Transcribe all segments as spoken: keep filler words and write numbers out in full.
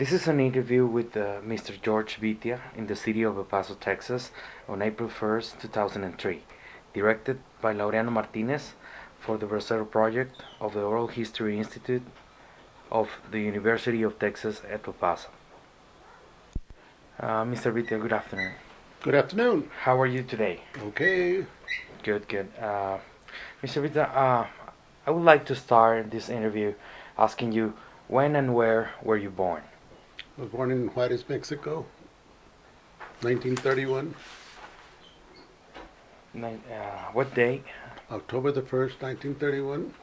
This is an interview with uh, Mister George Vitia in the city of El Paso, Texas, on April first, two thousand three, directed by Laureano Martinez for the Bracero Project of the Oral History Institute of the University of Texas at El Paso. Uh, Mister Vitia, good afternoon. Good afternoon. How are you today? Okay. Good, good. Uh, Mister Vitia, uh, I would like to start this interview asking you when and where were you born? I was born in Juarez, Mexico, nineteen thirty-one, Nin- Uh, what day? October the first, nineteen thirty-one.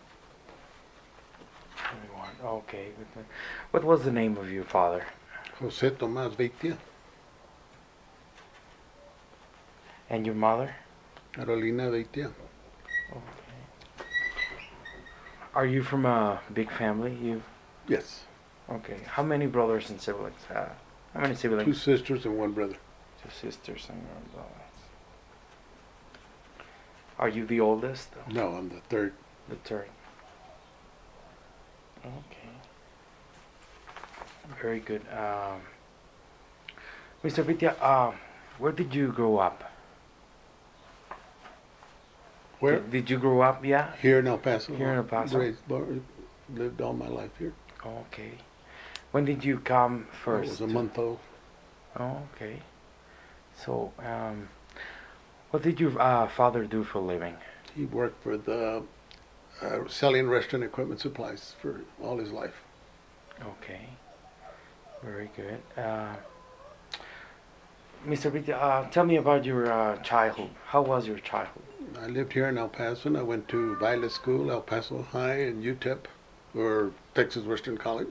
twenty-one. Okay. good. What was the name of your father? Jose Tomás Vitia, And your mother? Carolina Vitia. Okay. Are you from a big family? You Yes. okay? How many brothers and siblings? Uh, how many Two siblings? sisters and one brother. Two sisters and one brother. Are you the oldest? No, I'm the third. The third. Okay. Very good. Um, Mister Vitia, uh, where did you grow up? Where? Did, did you grow up? Yeah. Here in El Paso. Here in El Paso. Raised, born, lived all my life here. Okay. When did you come I first? was a to- month old. Oh, okay. So, um, what did your uh, father do for a living? He worked for the uh, selling restaurant equipment supplies for all his life. Okay. Very good. Uh, Mister Vitia, uh, tell me about your uh, childhood. How was your childhood? I lived here in El Paso, and I went to Violet School, El Paso High, and U T E P, or Texas Western College.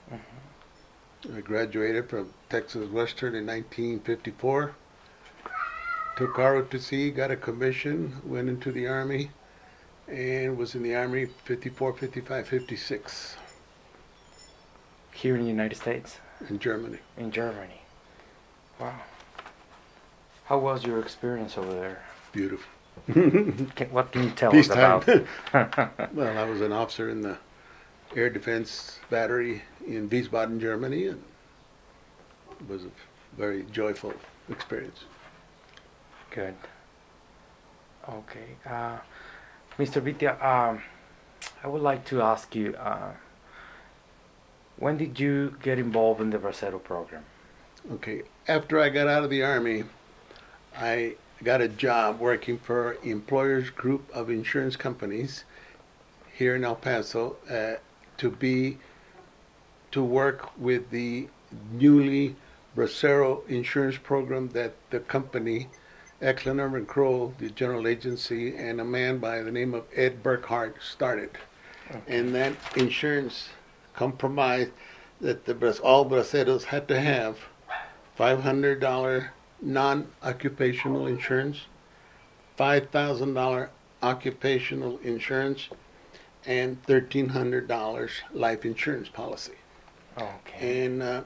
I graduated from Texas Western in nineteen fifty-four. Took R O T C, got a commission, went into the Army, and was in the Army fifty-four, fifty-five, fifty-six Here in the United States? in Germany. In Germany. Wow. How was your experience over there? Beautiful. Can, what can you tell Peacetime. us about? Well, I was an officer in the Air Defense Battery in Wiesbaden, Germany, and it was a very joyful experience. Good. Okay. Uh, Mister Vitia, um, I would like to ask you, uh, when did you get involved in the Bracero program? Okay, after I got out of the Army, I got a job working for Employers Group of Insurance Companies here in El Paso uh, to be to work with the newly Bracero insurance program that the company, Eklund Irvin Kroll, the general agency, and a man by the name of Ed Burkhart started. Okay. And that insurance compromised that the Bra- all Braceros had to have five hundred dollars non-occupational insurance, five thousand dollars occupational insurance, and thirteen hundred dollars life insurance policy. Okay. And uh,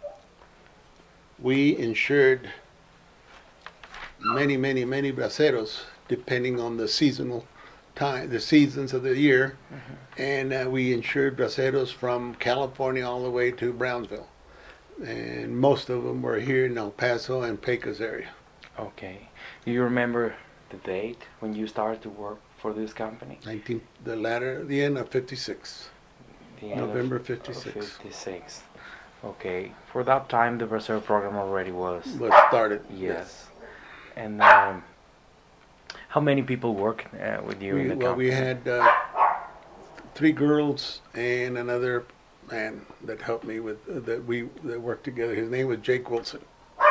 we insured many, many, many braceros depending on the seasonal time, the seasons of the year. Mhm. And uh, we insured braceros from California all the way to Brownsville. And most of them were here in El Paso and Pecos area. Okay. Do you remember the date when you started to work for this company? nineteen, the latter, the end of fifty-six. The end of- November of fifty-six. fifty-six. Okay. For that time, the Bracero program already was. Was started. Yes. And um, how many people work uh, with you We, in the well, company? we had uh, three girls and another man that helped me with uh, that we that worked together. His name was Jake Wilson.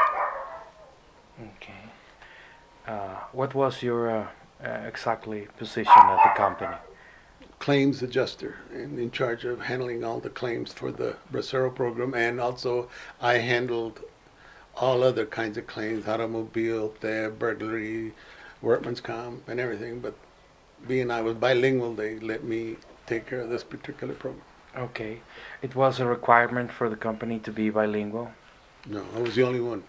Okay. Uh, what was your uh, uh, exactly position at the company? Claims adjuster and in charge of handling all the claims for the Bracero program, and also I handled all other kinds of claims: automobile theft, burglary, workman's comp, and everything. But being I was bilingual, they let me take care of this particular program. Okay. It was a requirement for the company to be bilingual? No, I was the only one.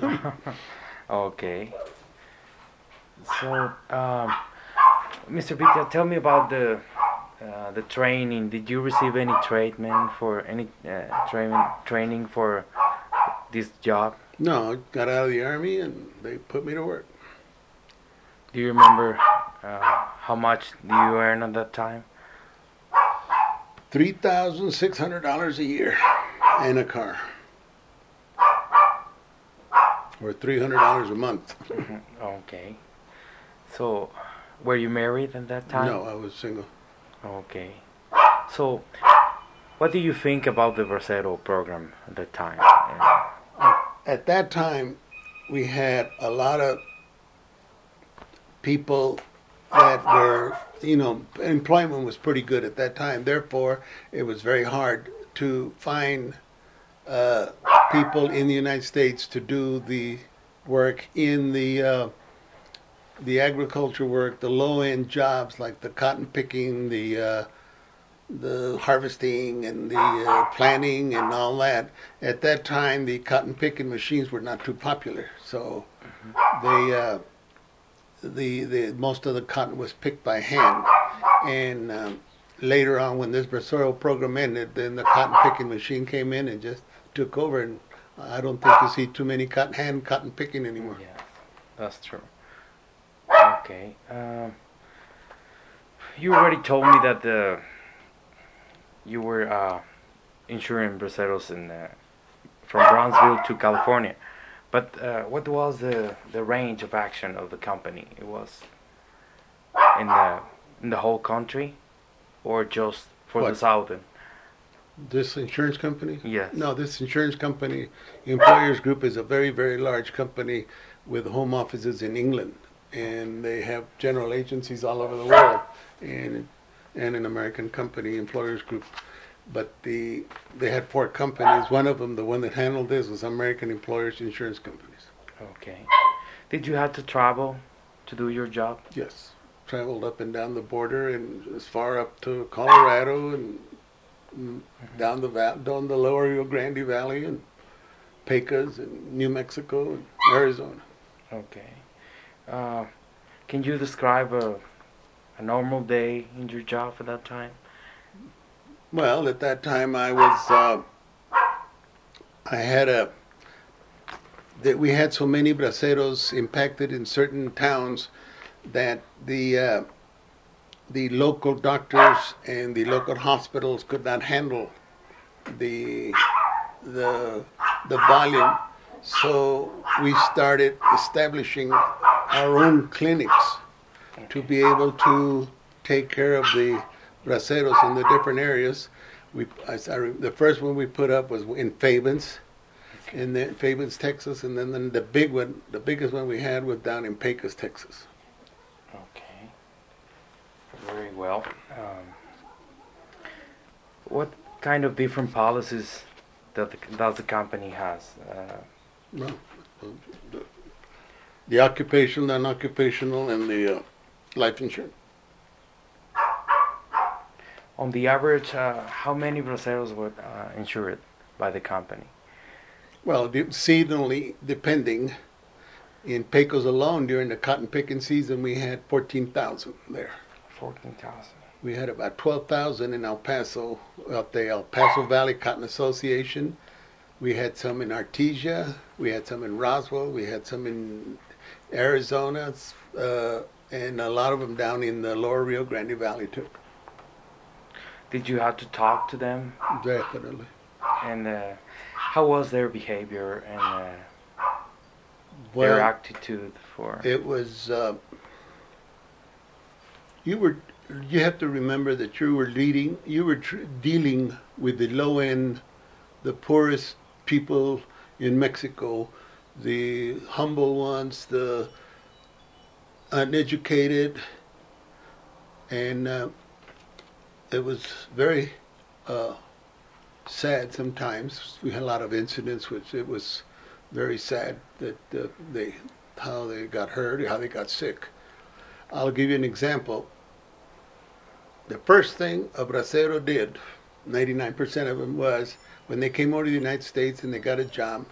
Okay. So, um, Mister Vitia, tell me about the uh, the training. Did you receive any treatment for any uh, training training for this job? No, I got out of the Army and they put me to work. Do you remember uh, how much do you earn at that time? three thousand six hundred dollars a year and a car. Or three hundred dollars a month. Okay. So, were you married at that time? No, I was single. Okay. So, what do you think about the Bracero program at that time? At that time, we had a lot of people that were, you know, employment was pretty good at that time. Therefore, it was very hard to find uh, people in the United States to do the work in the uh, the agriculture work, the low-end jobs like the cotton picking, the uh, the harvesting, and the uh, planting, and all that. At that time, the cotton picking machines were not too popular, so mm-hmm. they uh, the the most of the cotton was picked by hand. And um, later on, when this Bracero program ended, then the cotton picking machine came in and just took over, and I don't think you see too many cotton hand cotton picking anymore. Yeah, that's true. Okay. Um, you already told me that the you were uh, insuring Braceros in uh, from Brownsville to California, but uh, what was the the range of action of the company? It was in the in the whole country, or just for What? the southern? This insurance company? Yes. No, this insurance company, Employers Group, is a very, very large company with home offices in England, and they have general agencies all over the world, and and an American company, Employers Group. But the they had four companies. One of them, the one that handled this, was American Employers Insurance Companies. Okay. Did you have to travel to do your job? Yes. Traveled up and down the border, and as far up to Colorado, and mm-hmm. down the val- down the lower Rio Grande Valley, and Pecos, and New Mexico, and Arizona. Okay. Uh, can you describe a a normal day in your job at that time? Well, at that time I was, uh, I had a, that we had so many braceros impacted in certain towns that the uh, the local doctors and the local hospitals could not handle the the the volume. So we started establishing our own clinics to be able to take care of the braceros in the different areas. We, I, I, the first one we put up was in Fabens, in the, Fabens, Texas, and then, then the big one, the biggest one we had was down in Pecos, Texas. Okay, very well. Um, what kind of different policies that the, does the company has? Uh, well, the, the occupational, non-occupational, and the uh, life insurance. On the average, uh, how many braceros were uh, insured by the company? Well, seasonally, depending. In Pecos alone, during the cotton picking season, we had fourteen thousand there. fourteen thousand. We had about twelve thousand in El Paso, at the El Paso Valley Cotton Association. We had some in Artesia. We had some in Roswell. We had some in Arizona, uh, and a lot of them down in the lower Rio Grande Valley too. Did you have to talk to them? Definitely. And uh, how was their behavior and uh, well, their attitude for? It was. Uh, you were. You have to remember that you were leading. You were tr- dealing with the low end, the poorest people in Mexico, the humble ones, the uneducated, and uh, it was very uh, sad sometimes. We had a lot of incidents which it was very sad that uh, they, how they got hurt, how they got sick. I'll give you an example. The first thing a bracero did, ninety-nine percent of them, was when they came over to the United States and they got a job,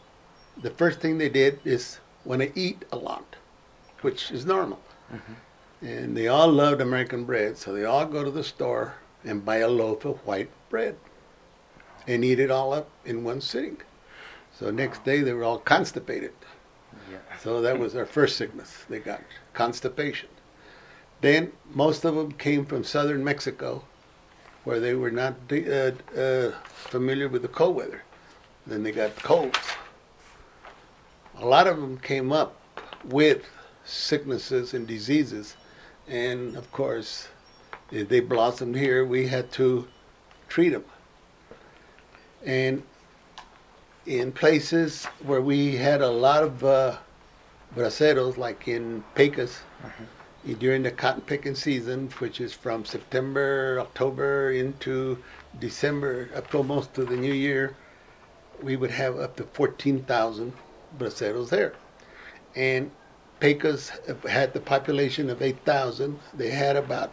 the first thing they did is want to eat a lot, which is normal. Mm-hmm. And they all loved American bread, so they all go to the store and buy a loaf of white bread and eat it all up in one sitting. So next day they were all constipated. Yeah. So that was their first sickness. They got constipation. Then most of them came from southern Mexico, where they were not uh, uh, familiar with the cold weather. Then they got colds. A lot of them came up with sicknesses and diseases, and of course, if they blossomed here, we had to treat them. And in places where we had a lot of uh, braceros, like in Pecos, uh-huh. during the cotton picking season, which is from September, October into December, up to almost to the new year, we would have up to fourteen thousand braceros there. And Pecos had the population of eight thousand. They had about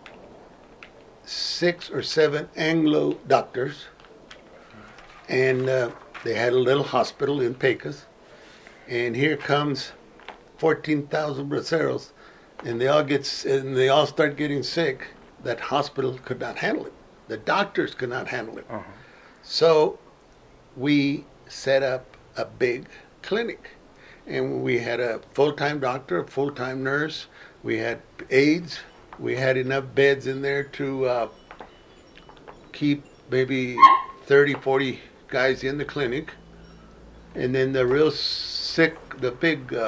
six or seven Anglo doctors. And uh, they had a little hospital in Pecos. And here comes fourteen thousand braceros. And they all get, and they all start getting sick. That hospital could not handle it. The doctors could not handle it. Uh-huh. So we set up a big clinic. And we had a full-time doctor, a full-time nurse. We had aides. We had enough beds in there to uh, keep maybe thirty, forty guys in the clinic. And then the real sick, the big, uh,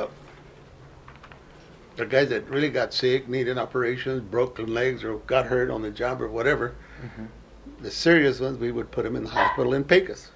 the guys that really got sick, needed operations, broken legs, or got hurt on the job or whatever, mm-hmm. the serious ones, we would put them in the hospital in Pecos.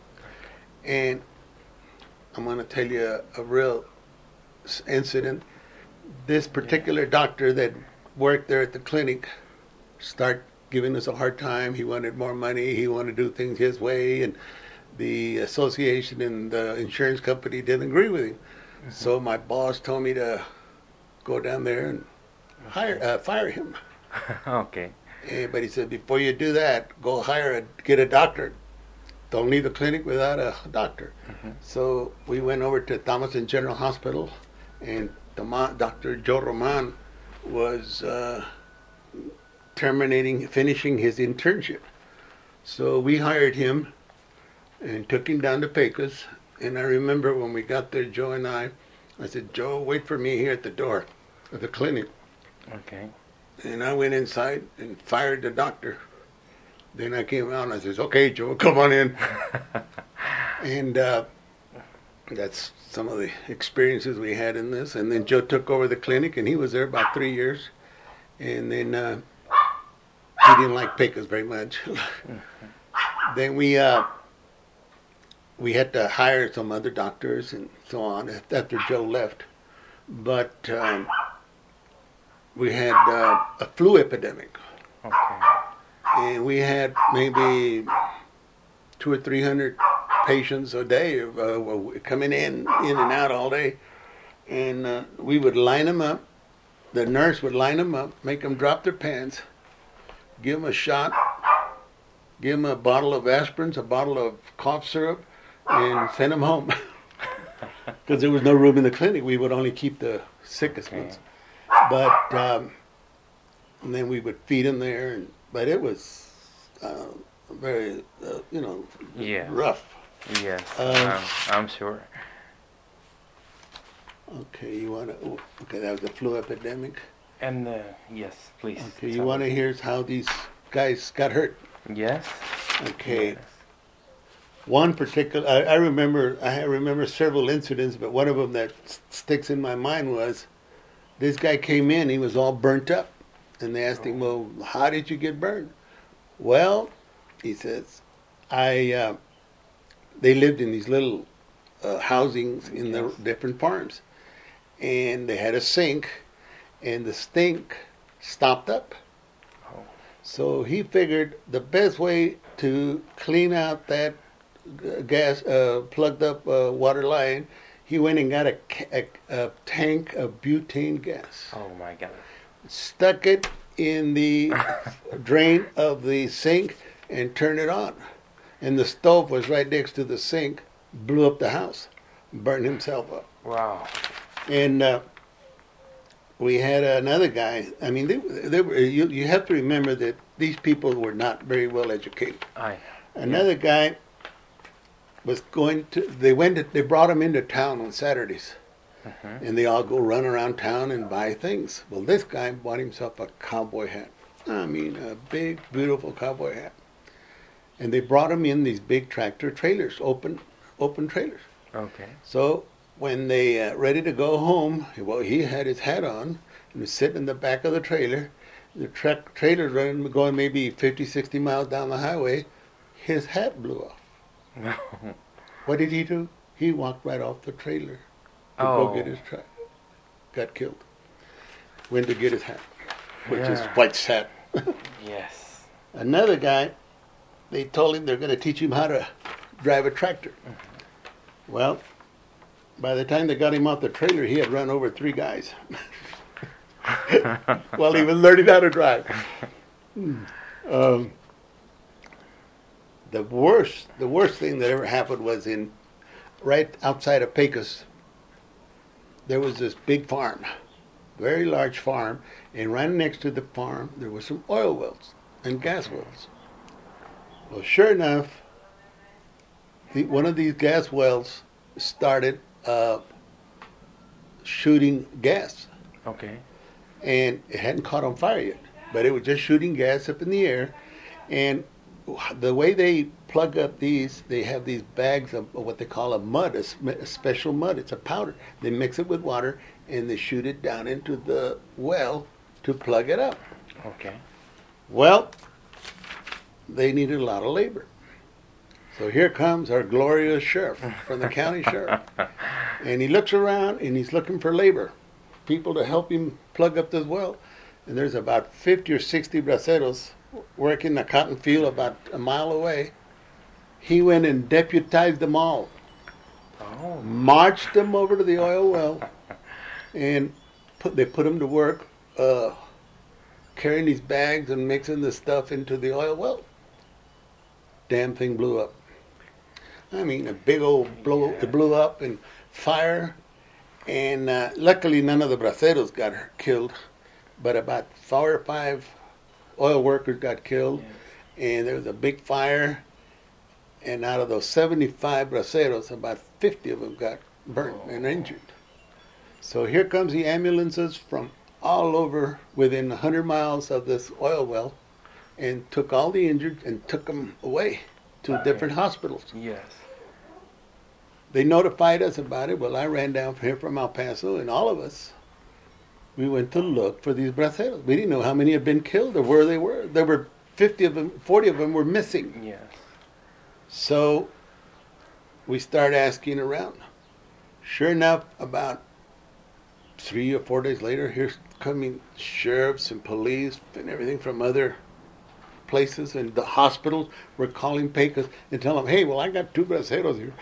And I'm going to tell you a, a real incident. This particular yeah. doctor that worked there at the clinic started giving us a hard time. He wanted more money. He wanted to do things his way. And the association and the insurance company didn't agree with him. Mm-hmm. So my boss told me to go down there and hire, uh, fire him. Okay. And, but he said, before you do that, go hire a, get a doctor. Don't leave the clinic without a doctor. Mm-hmm. So we went over to Thomason General Hospital, and Doctor Joe Roman was uh, terminating, finishing his internship. So we hired him and took him down to Pecos. And I remember when we got there, Joe and I, I said, Joe, wait for me here at the door of the clinic. Okay. And I went inside and fired the doctor. Then I came out and I says, okay, Joe, come on in. And uh, that's some of the experiences we had in this. And then Joe took over the clinic, and he was there about three years. And then uh, he didn't like Pecos very much. Then we uh, we had to hire some other doctors and so on after Joe left. But um, we had uh, a flu epidemic. Okay. And we had maybe two or three hundred patients a day uh, coming in, in and out all day. And uh, we would line them up. The nurse would line them up, make them drop their pants, give them a shot, give them a bottle of aspirins, a bottle of cough syrup, and send them home. Because there was no room in the clinic. We would only keep the sickest okay. ones. But um, and then we would feed them there. And, but it was uh, very, uh, you know, yeah. rough. Yes, um, um, I'm sure. Okay, you want to... Okay, that was the flu epidemic. And, uh, yes, please. Okay, you want to hear how these guys got hurt? Yes. Okay. Yes. One particular... I, I remember I remember several incidents, but one of them that s- sticks in my mind was this guy came in, he was all burnt up. And they asked him, well, how did you get burned? Well, he says, I... Uh, they lived in these little uh, housings in the different farms. And they had a sink, and the stink stopped up. Oh. So he figured the best way to clean out that uh, gas, uh, plugged up uh, water line, he went and got a, a, a tank of butane gas. Oh my God. Stuck it in the drain of the sink and turned it on. And the stove was right next to the sink, blew up the house, burned himself up. Wow. And uh, we had another guy. I mean, they, they were, you, you have to remember that these people were not very well educated. Aye. Another yeah. guy was going to, they went, to, they brought him into town on Saturdays. Uh-huh. And they all go run around town and buy things. Well, this guy bought himself a cowboy hat. I mean, a big, beautiful cowboy hat. And they brought him in these big tractor trailers, open, open trailers. Okay. So when they uh, ready to go home, well, he had his hat on and was sitting in the back of the trailer. The tra- trailer's running, going maybe fifty, sixty miles down the highway. His hat blew off. No. What did he do? He walked right off the trailer to oh. go get his truck. Got killed. Went to get his hat, which yeah. is quite sad. Yes. Another guy, they told him they're going to teach him how to drive a tractor. Mm-hmm. Well, by the time they got him off the trailer, he had run over three guys while he was learning how to drive. um, the worst, the worst thing that ever happened was in right outside of Pecos. There was this big farm, very large farm, and right next to the farm there were some oil wells and gas wells. Well, sure enough, the, one of these gas wells started uh, shooting gas. Okay. And it hadn't caught on fire yet, but it was just shooting gas up in the air. And the way they plug up these, they have these bags of what they call a mud, a, a special mud. It's a powder. They mix it with water and they shoot it down into the well to plug it up. Okay. Well, they needed a lot of labor. So here comes our glorious sheriff from the county sheriff. And he looks around and he's looking for labor, people to help him plug up this well. And there's about fifty or sixty braceros working a cotton field about a mile away. He went and deputized them all. Oh. Marched them over to the oil well and put, they put them to work uh, carrying these bags and mixing the stuff into the oil well. Damn thing blew up. I mean, a big old blow, yeah. It blew up and fire. And uh, luckily none of the braceros got killed, but about four or five oil workers got killed. Yeah. And there was a big fire. And out of those seventy-five braceros, about fifty of them got burnt oh. and injured. So here comes the ambulances from all over within one hundred miles of this oil well and took all the injured and took them away to different hospitals. Yes. They notified us about it. Well, I ran down here from El Paso, and all of us, we went to look for these braceros. We didn't know how many had been killed or where they were. There were fifty of them, forty of them were missing. Yes. So we started asking around. Sure enough, about three or four days later, here's coming sheriffs and police and everything from other places, and the hospitals were calling Pecos and telling them, hey, well, I got two braceros here.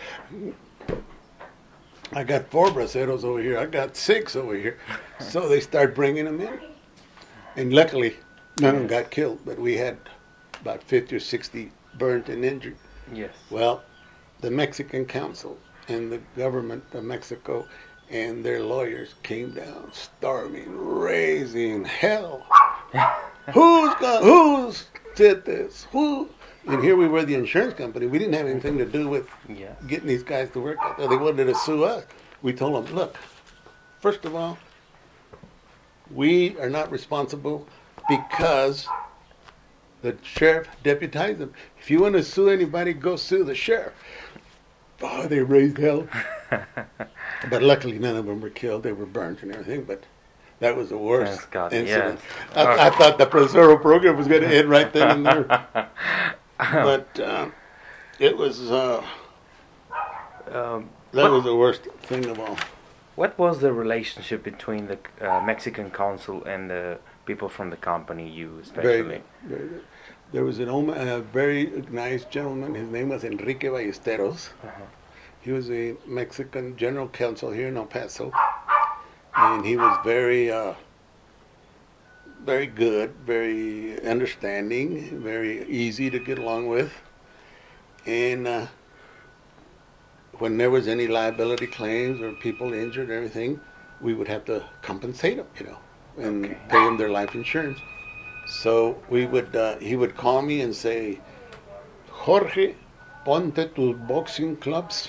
I got four braceros over here. I got six over here. So they start bringing them in. And luckily, none of them got killed, but we had about fifty or sixty burnt and injured. Yes. Well, the Mexican Council and the government of Mexico and their lawyers came down, storming, raising hell. Who's got, who's did this? Who? And here we were, the insurance company. We didn't have anything to do with yes. getting these guys to work out there. They wanted to sue us. We told them, look, first of all, we are not responsible because the sheriff deputized them. If you want to sue anybody, go sue the sheriff. Oh, they raised hell. But luckily, none of them were killed. They were burnt and everything, but that was the worst incident. Yes. I, okay. I thought the Bracero program was going to end right then and there. But uh, it was, uh, um, that what, was the worst thing of all. What was the relationship between the uh, Mexican consul and the people from the company, you especially? Very good, very good. There was an old, uh, very nice gentleman. His name was Enrique Ballesteros. Uh-huh. He was a Mexican general counsel here in El Paso. And he was very, uh, very good, very understanding, very easy to get along with. And uh, when there was any liability claims or people injured or anything, we would have to compensate them, you know, and Okay. pay them their life insurance. So we would, uh, he would call me and say, Jorge, ponte tus boxing gloves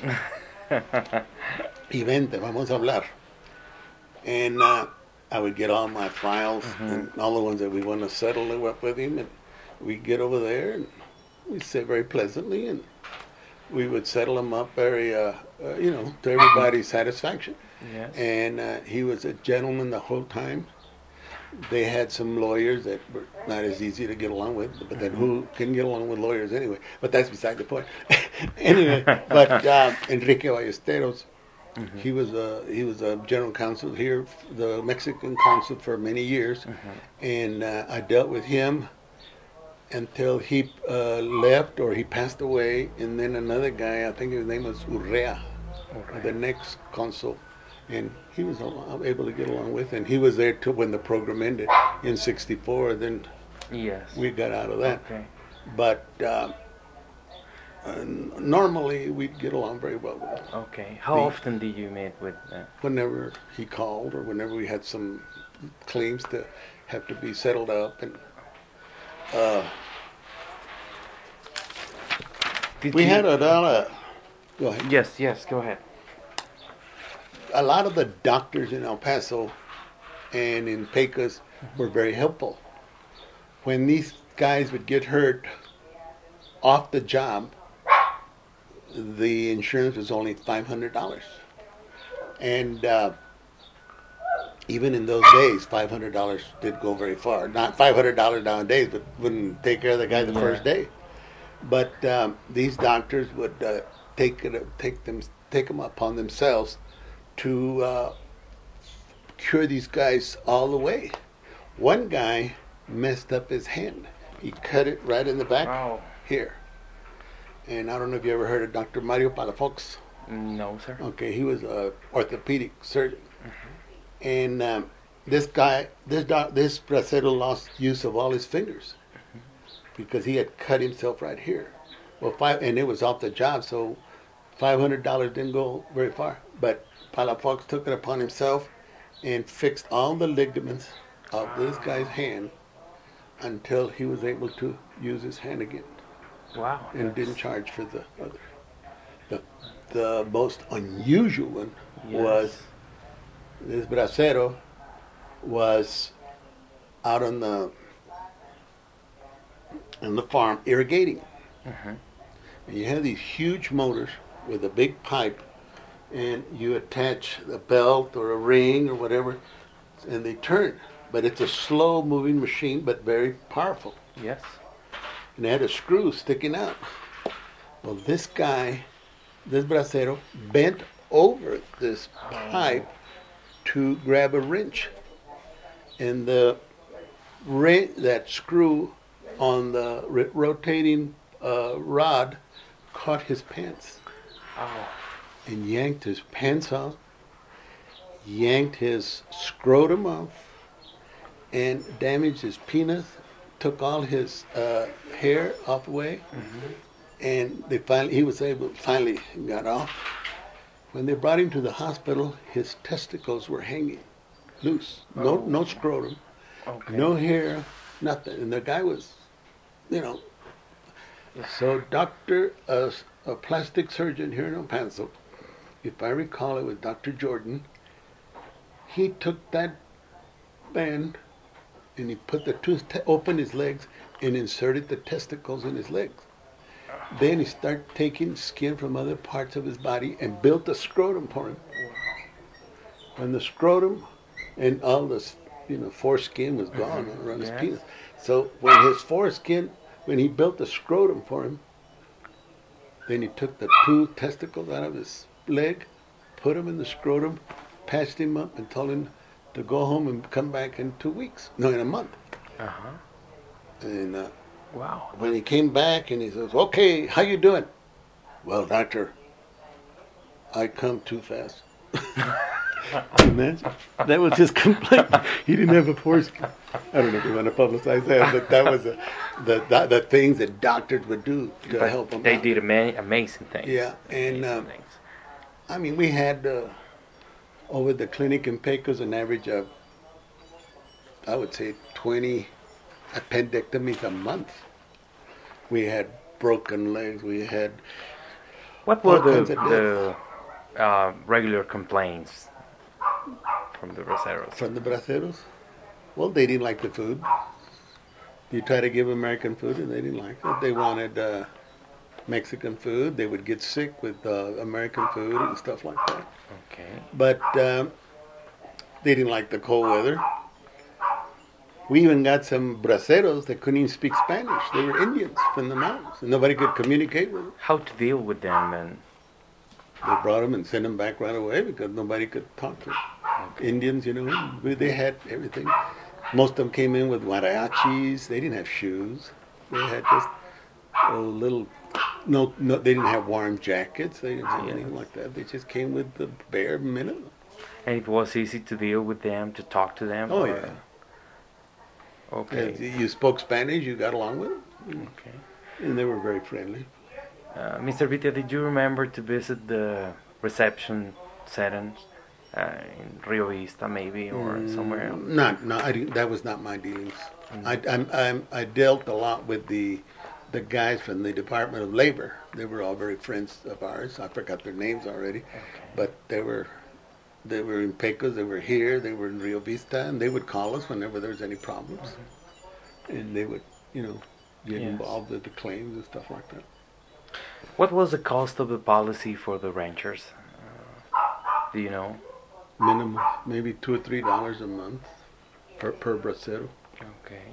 y vente, vamos a hablar. And uh, I would get all my files Mhm. and all the ones that we want to settle up with him, and we'd get over there and we'd sit very pleasantly, and we would settle them up very, uh, uh, you know, to everybody's satisfaction. Yes. And uh, he was a gentleman the whole time. They had some lawyers that were not as easy to get along with, but then who can get along with lawyers anyway? But that's beside the point. Anyway, but uh, Enrique Ballesteros, Mhm. he was a he was a general counsel here, the Mexican consul for many years, Mhm. and uh, I dealt with him until he uh, left or he passed away, and then another guy, I think his name was Urrea, Alright. the next consul, and he was al- able to get along with, and he was there till when the program ended in sixty-four. Then Yes. we got out of that, Okay. but uh, uh, normally we'd get along very well with him. Okay. How The- often did you meet with? Uh, Whenever he called or whenever we had some claims to have to be settled up, and uh, did we you- had a lot of. Go ahead. Yes. Yes. Go ahead. A lot of the doctors in El Paso and in Pecos were very helpful. When these guys would get hurt off the job, the insurance was only five hundred dollars. And uh, even in those days, five hundred dollars did go very far. Not five hundred dollars nowadays, but wouldn't take care of the guy the Yeah. first day. But um, these doctors would uh, take it, take them, take them upon themselves to uh, cure these guys all the way. One guy messed up his hand. He cut it right in the back Wow. here. And I don't know if you ever heard of Doctor Mario Palafox. No, sir. Okay, he was a orthopedic surgeon. And um, this guy, this doc, this bracero lost use of all his fingers because he had cut himself right here. Well, five, and it was off the job, so five hundred dollars didn't go very far. But Palafox took it upon himself and fixed all the ligaments of this guy's hand until he was able to use his hand again, Wow. and that's- didn't charge for the other. The, the most unusual one Yes. was this bracero was out on the on the farm irrigating. Mhm. And you have these huge motors with a big pipe, and you attach a belt or a ring or whatever, and they turn. But it's a slow moving machine, but very powerful. Yes. And they had a screw sticking out. Well, this guy, this bracero, bent over this pipe to grab a wrench. And the wren- that screw on the ro- rotating uh, rod caught his pants Oh. and yanked his pants off, yanked his scrotum off, and damaged his penis, took all his uh, hair off away, and they finally he was able finally got off. When they brought him to the hospital, his testicles were hanging loose, no Oh. no scrotum, Okay. no hair, nothing, and the guy was, you know. So Doctor, uh, a plastic surgeon here in El Paso, if I recall, it was Doctor Jordan. He took that band and he put the two, te- opened his legs and inserted the testicles in his legs. Then he started taking skin from other parts of his body and built a scrotum for him. When the scrotum and all this, you know, foreskin was gone around his Yes. penis. So when his foreskin, when he built the scrotum for him, then he took the two testicles out of his leg, put them in the scrotum, patched him up, and told him to go home and come back in two weeks. No, in a month. Uh huh. And uh, Wow. when he came back and he says, "Okay, how you doing?" "Well, doctor, I come too fast." Imagine. That was his complaint. He didn't have a foreskin. I don't know if you want to publicize that, but that was a, the, the the things that doctors would do to But help him they out. did ama- amazing things. Yeah, and, Amazing um, things. I mean, we had uh, over the clinic in Pecos, an average of, I would say, twenty appendectomies a month. We had broken legs. We had What were all the kinds of deaths. the uh, regular complaints from the braceros? From the braceros. Well, they didn't like the food. You try to give American food, and they didn't like it. They wanted uh, Mexican food. They would get sick with uh, American food and stuff like that. Okay. But um, they didn't like the cold weather. We even got some braceros that couldn't even speak Spanish. They were Indians from the mountains, and nobody could communicate with them. How to deal with them and They brought them and sent them back right away because nobody could talk to them. okay. Indians, you know, we- they had everything. Most of them came in with mariachis. They didn't have shoes. They had just a little. No, no, they didn't have warm jackets. They didn't have Yes. anything like that. They just came with the bare minimum. And it was easy to deal with them, to talk to them? Oh or- yeah. Okay. And you spoke Spanish. You got along with them, Okay. and they were very friendly. Uh, Mister Vitia, did you remember to visit the reception settings uh, in Rio Vista, maybe, or somewhere else? Not, no, I didn't, that was not my dealings. I, I'm, I'm, I dealt a lot with the, the guys from the Department of Labor. They were all very friends of ours. I forgot their names already, but they were, they were in Pecos. They were here. They were in Rio Vista, and they would call us whenever there was any problems, and they would, you know, get Yes. involved with the claims and stuff like that. What was the cost of the policy for the ranchers? Uh, do you know? Minimum, maybe two or three dollars a month per per bracero. Okay.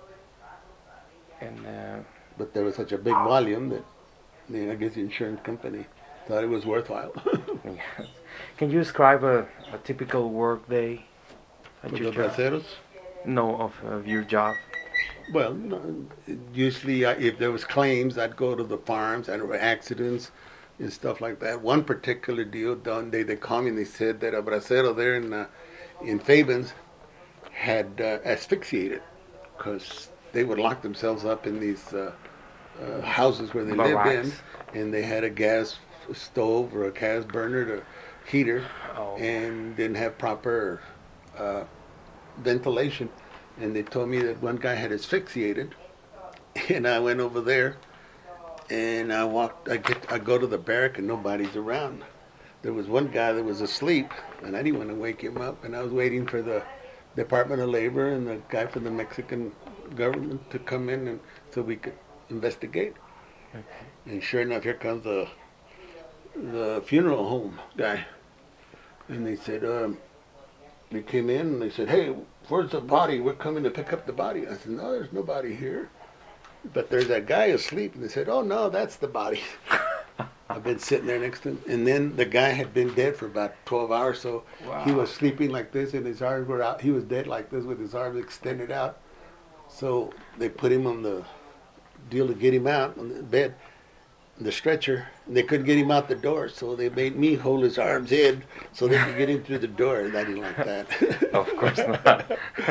And uh, But there was such a big volume that, you know, I guess the insurance company thought it was worthwhile. yes. Can you describe a, a typical work day at With your the job? braceros? No, of, of your job. Well, no, usually I, if there was claims, I'd go to the farms and there were accidents and stuff like that. One particular deal done, they, they called me and they said that a bracero there in uh, in Fabens had uh, asphyxiated because they would lock themselves up in these uh, uh, houses where they Barracks. lived in, and they had a gas stove or a gas burner to heater, Oh. and didn't have proper uh, ventilation. And they told me that one guy had asphyxiated, and I went over there, and I walked. I get. I go to the barrack, and nobody's around. There was one guy that was asleep, and I didn't want to wake him up. And I was waiting for the Department of Labor and the guy from the Mexican government to come in, and so we could investigate. Okay. And sure enough, here comes the the funeral home guy, and they said, um, they came in and they said, "Hey, where's the body? We're coming to pick up the body." I said, "No, there's nobody here, but there's that guy asleep." And they said, "Oh no, that's the body." I've been sitting there next to him, and then the guy had been dead for about twelve hours, so Wow. he was sleeping like this, and his arms were out. He was dead like this with his arms extended out. So they put him on the deal to get him out on the bed, the stretcher. And they couldn't get him out the door, so they made me hold his arms in so they could get him through the door. And I didn't like that. Of course not.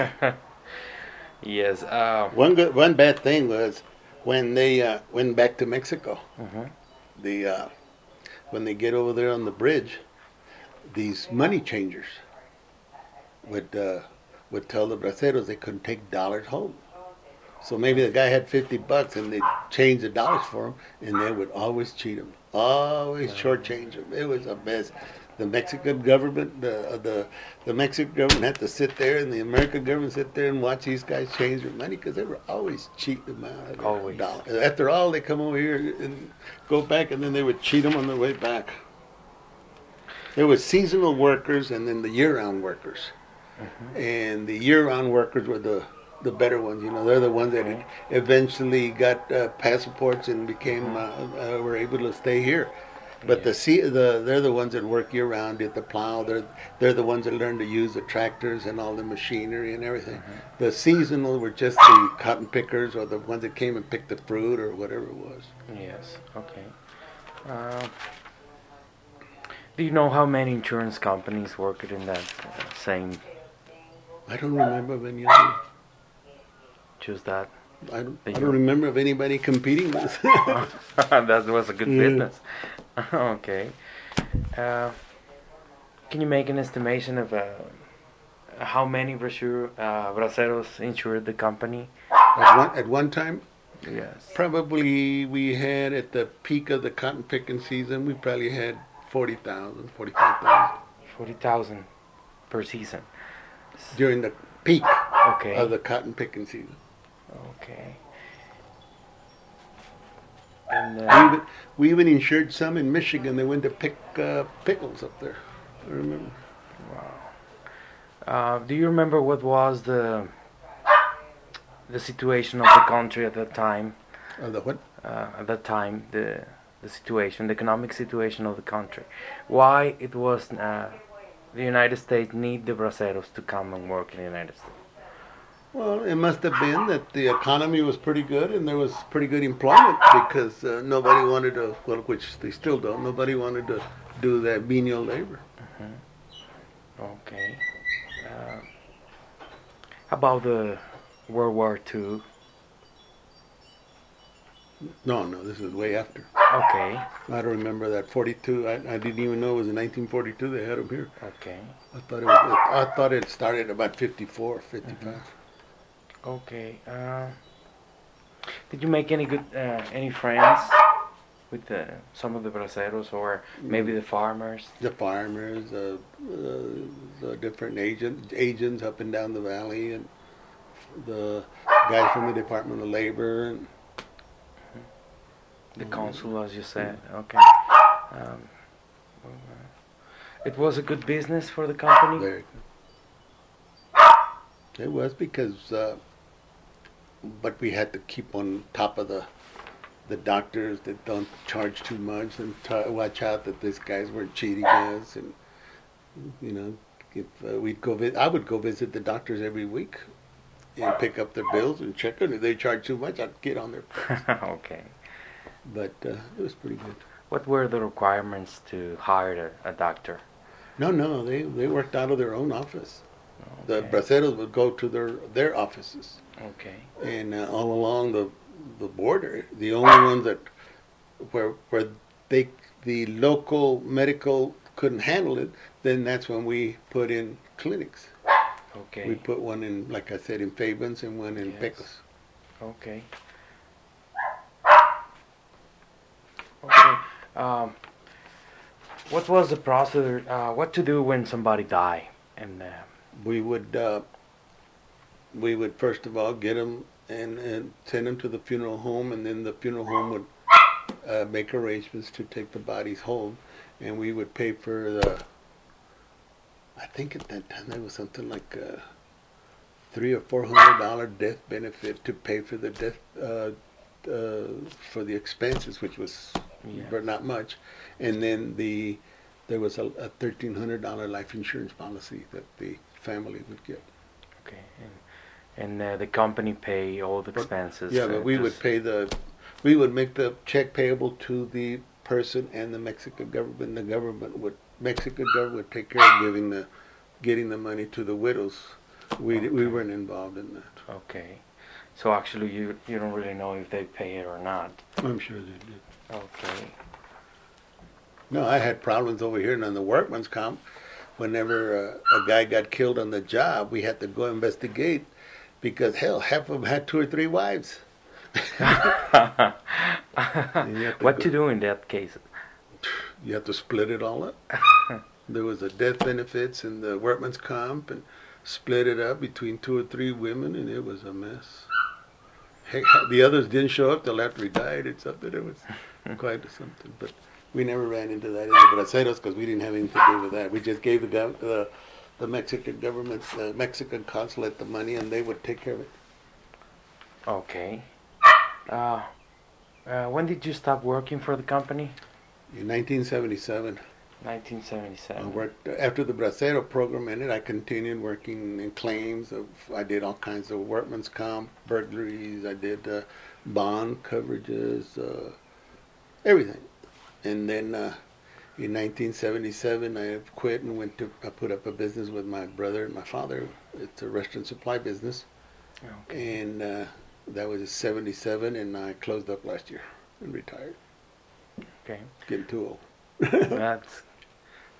Yes. Uh, One good, one bad thing was when they uh, went back to Mexico. mhm. The uh, when they get over there on the bridge, these money changers would uh, would tell the braceros they couldn't take dollars home. So maybe the guy had fifty bucks and they changed the dollars for him, and they would always cheat him, always shortchange him. It was a mess. The Mexican government, the the the Mexican government had to sit there, and the American government sit there and watch these guys change their money because they were always cheating them out of their Always. dollars. After all, they come over here and go back, and then they would cheat them on their way back. There was seasonal workers and then the year-round workers, and the year-round workers were the the better ones. You know, they're the ones that Okay. eventually got uh, passports and became uh, uh, were able to stay here. But the, sea, the they're the ones that work year round, did the plow. They're they're the ones that learn to use the tractors and all the machinery and everything. The seasonal were just the cotton pickers or the ones that came and picked the fruit or whatever it was. Yes. Okay. Uh, do you know how many insurance companies worked in that uh, same? I don't remember of any other. Just that. I don't, I don't remember of anybody competing with. That was a good Mm. business. Okay. Uh, can you make an estimation of uh, how many brochure, uh, braceros insured the company? At one, at one time, Yes. probably we had at the peak of the cotton picking season, we probably had forty thousand, forty-five thousand forty thousand per season. during the peak Okay. of the cotton picking season. Okay. And We uh, even, we even insured some in Michigan. They went to pick uh, pickles up there. I remember. wow. Uh, do you remember what was the the situation of the country at that time? Uh, the what? Uh, at that time, the the situation, the economic situation of the country. Why it was uh, the United States need the braceros to come and work in the United States? Well, it must have been that the economy was pretty good and there was pretty good employment because uh, nobody wanted to, well, which they still don't, nobody wanted to do that menial labor. Mm-hmm. Okay. Uh, how about the World War Two? No, no, this is way after. Okay. I don't remember that forty-two. I, I didn't even know it was in nineteen forty-two they had them here. Okay. I thought it was. I thought it started about fifty-four, fifty-five. Mm-hmm. Okay. Uh, did you make any good, uh, any friends with the, some of the braceros or maybe the farmers? The farmers, uh, uh, the different agent, agents up and down the valley, and the guys from the Department of Labor. And the consul, as you said. Okay. Um, it was a good business for the company. Very good. It was because, uh, but we had to keep on top of the the doctors that don't charge too much and t- watch out that these guys weren't cheating us. And you know, if uh, we'd go, vi- I would go visit the doctors every week and pick up their bills and check them. If they charge too much, I'd get on their price. Okay. But uh, it was pretty good. What were the requirements to hire a, a doctor? No, no, they they worked out of their own office. The Okay. braceros would go to their their offices. Okay. And uh, all along the the border, the only ones that where where they the local medical couldn't handle it, then that's when we put in clinics. Okay. We put one in, like I said, in Fabens and one in Yes. Pecos. Okay. Okay. Um, what was the process? Uh, what to do when somebody die? And uh, We would uh, we would first of all get them and, and send them to the funeral home, and then the funeral home would uh, make arrangements to take the bodies home, and we would pay for the. I think at that time there was something like a three or four hundred dollar death benefit to pay for the death uh, uh, for the expenses, which was yeah. but not much, and then the there was a, a thirteen hundred dollar life insurance policy that the family would get. Okay. And, and uh, the company pay all the expenses. Yeah, uh, but we would just- pay the, we would make the check payable to the person and the Mexican government. The government would, Mexican government would take care of giving the, getting the money to the widows. We we Okay. weren't involved in that. Okay. So actually, you you don't really know if they pay it or not. I'm sure they did. Okay. No, I had problems over here and on the workman's comp. Whenever uh, a guy got killed on the job, we had to go investigate because hell, half of them had two or three wives. You have to What go- to do in that case? You have to split it all up. There was a death benefits and the workman's comp, and split it up between two or three women, and it was a mess. Heck, the others didn't show up till after he died. It's something. It was quite something. But we never ran into that in the braceros because we didn't have anything to do with that. We just gave the gov- the, the Mexican government, the Mexican consulate, the money, and they would take care of it. Okay. Uh, uh, when did you stop working for the company? In nineteen seventy-seven, nineteen I seventy-seven. worked after the bracero program ended. I continued working in claims. Of I did all kinds of workman's comp, burglaries. I did uh, bond coverages, uh, everything. And then uh, in nineteen seventy-seven, I quit and went to. I put up a business with my brother and my father. It's a restaurant supply business, Okay. and uh, that was in seventy-seven. And I closed up last year and retired. Okay. Getting too old. That's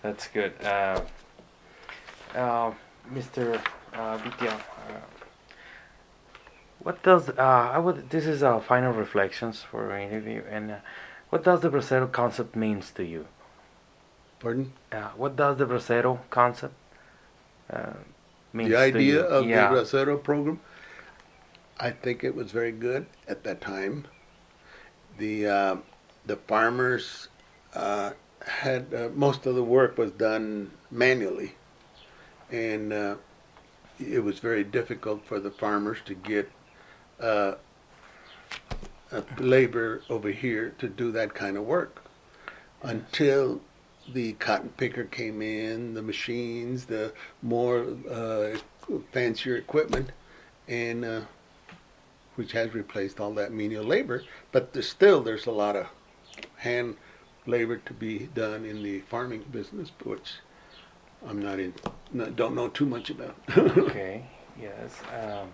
That's good. Uh, uh, Mister Uh, Vitia, uh, what does uh, I would this is our final reflections for our interview, and uh, what does the Bracero concept means to you? Pardon? Uh, what does the Bracero concept uh, means The to idea you? of Yeah. the Bracero program, I think it was very good at that time. The uh, the farmers uh, had uh, most of the work was done manually, and uh, it was very difficult for the farmers to get uh, uh, labor over here to do that kind of work until the cotton picker came in, the machines, the more uh, fancier equipment, and uh, which has replaced all that menial labor. But there's still there's a lot of hand labor to be done in the farming business, which I'm not in, not, don't know too much about. Okay. Yes. Um,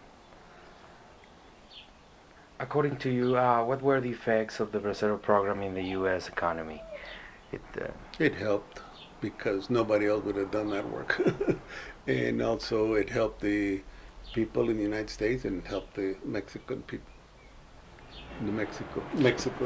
according to you, uh, what were the effects of the Bracero program in the U S economy? It. Uh, It helped because nobody else would have done that work, and also it helped the people in the United States and helped the Mexican people. The Mexico, Mexico.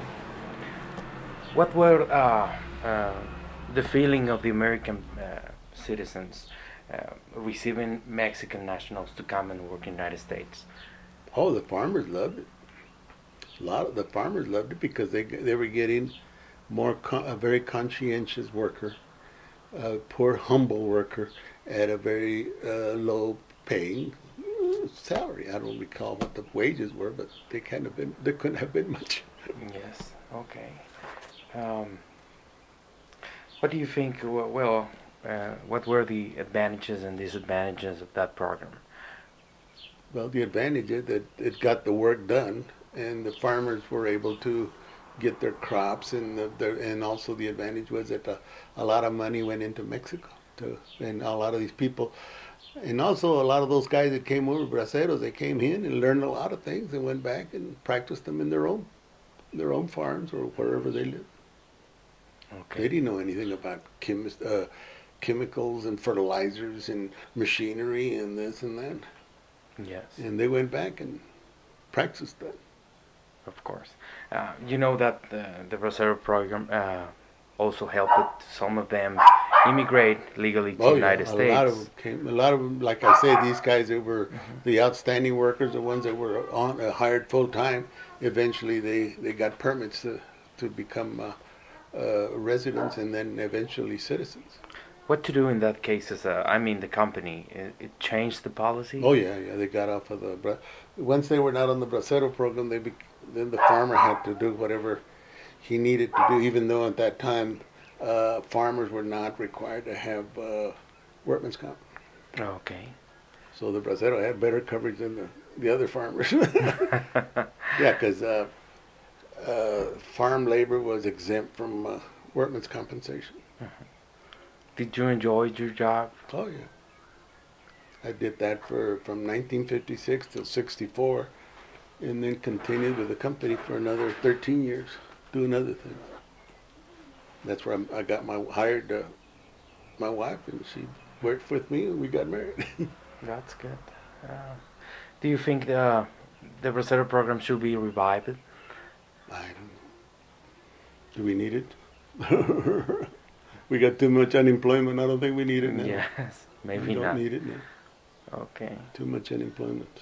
Mm-hmm. What were uh, uh, the feeling of the American uh, citizens uh, receiving Mexican nationals to come and work in the United States? Oh, the farmers loved it. A lot of the farmers loved it because they they were getting more con- a very conscientious worker, a poor humble worker at a very uh, low paying uh, salary. I don't recall what the wages were, but they kind of been they couldn't have been much. Yes. Okay. Um, what do you think? Well, uh, what were the advantages and disadvantages of that program? Well, the advantage is that it got the work done, and the farmers were able to get their crops, and the, the and also the advantage was that a, a lot of money went into Mexico, to, and a lot of these people, and also a lot of those guys that came over, braceros, they came in and learned a lot of things and went back and practiced them in their own their own farms or wherever they lived. Okay. They didn't know anything about chemis- uh, chemicals and fertilizers and machinery and this and that. Yes. And they went back and practiced that. Of course. Uh, you know that uh, the Bracero program uh, also helped some of them immigrate legally to Oh the yeah, United a States. lot of them came. A lot of them, like I said, these guys that were Mm-hmm. the outstanding workers, the ones that were on uh, hired full time. Eventually, they, they got permits to to become uh, uh, residents and then eventually citizens. What to do in that case is, uh, I mean, the company, it, it changed the policy? Oh yeah, yeah, they got off of the. Bra- Once they were not on the Bracero program, they be, then the farmer had to do whatever he needed to do. Even though at that time, uh, farmers were not required to have uh, workman's comp. Okay. So the Bracero had better coverage than the, the other farmers. Yeah, because uh, uh, farm labor was exempt from uh, workman's compensation. Did you enjoy your job? Oh yeah, I did that for from nineteen fifty-six till sixty-four, and then continued with the company for another thirteen years, doing other things. That's where I'm, I got my hired uh, my wife, and she worked with me, and we got married. That's good. Uh, do you think the the Bracero program should be revived? I don't. Do we need it? We got too much unemployment. I don't think we need it now. Yes, maybe we don't not. need it now. Okay. Too much unemployment.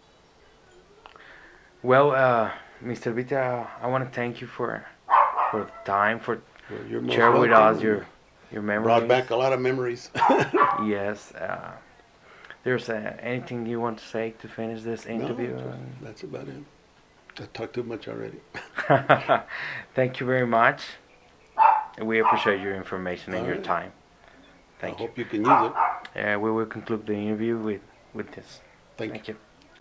Well, uh, Mister Vita, I want to thank you for for the time, for Well, you're most sharing with welcome. us your your memories. Brought back a lot of memories. Yes. Uh, there's uh, anything you want to say to finish this interview? No, just- that's about it. I talked too much already. Thank you very much. We appreciate your information and All your right. time. I Thank you. hope you can use it. Uh, we will conclude the interview with, with this. Thank you. Thank you.